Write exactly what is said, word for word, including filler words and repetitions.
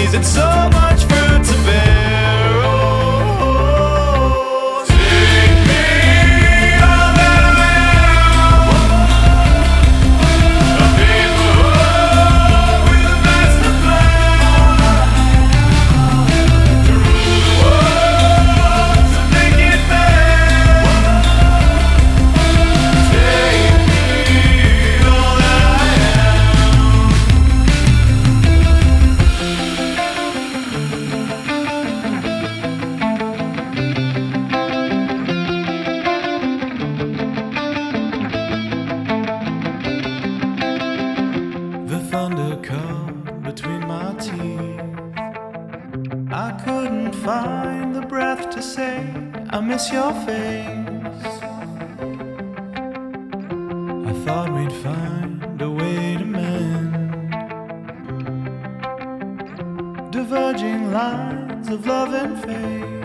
trees and so much fruit to bear. Oh, take me, all that I am. A people with a master plan to rule the world, to make it fair. Take me, all that I The thunder caught between my teeth. I couldn't find the breath to say I miss your face. I thought we'd find a way to mend diverging lines of love and faith.